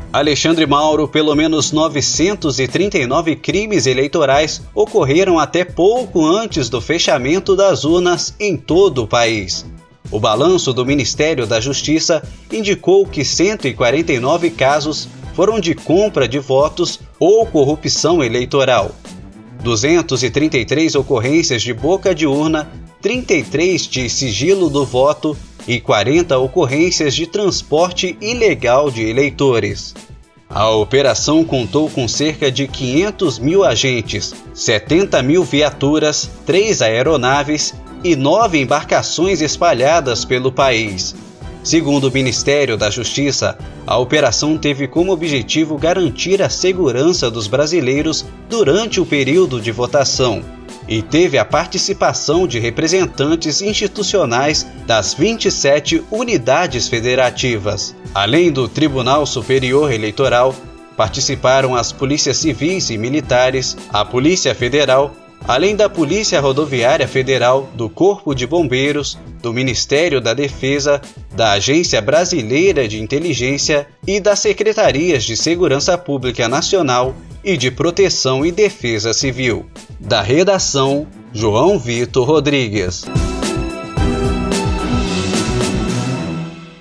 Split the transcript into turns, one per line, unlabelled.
Alexandre Mauro, pelo menos 939 crimes eleitorais ocorreram até pouco antes do fechamento das urnas em todo o país. O balanço do Ministério da Justiça indicou que 149 casos foram de compra de votos ou corrupção eleitoral, 233 ocorrências de boca de urna, 33 de sigilo do voto e 40 ocorrências de transporte ilegal de eleitores. A operação contou com cerca de 500 mil agentes, 70 mil viaturas, 3 aeronaves e 9 embarcações espalhadas pelo país. Segundo o Ministério da Justiça, a operação teve como objetivo garantir a segurança dos brasileiros durante o período de votação e teve a participação de representantes institucionais das 27 unidades federativas. Além do Tribunal Superior Eleitoral, participaram as polícias civis e militares, a Polícia Federal, além da Polícia Rodoviária Federal, do Corpo de Bombeiros, do Ministério da Defesa, da Agência Brasileira de Inteligência e das Secretarias de Segurança Pública Nacional e de Proteção e Defesa Civil. Da redação, João Vitor Rodrigues.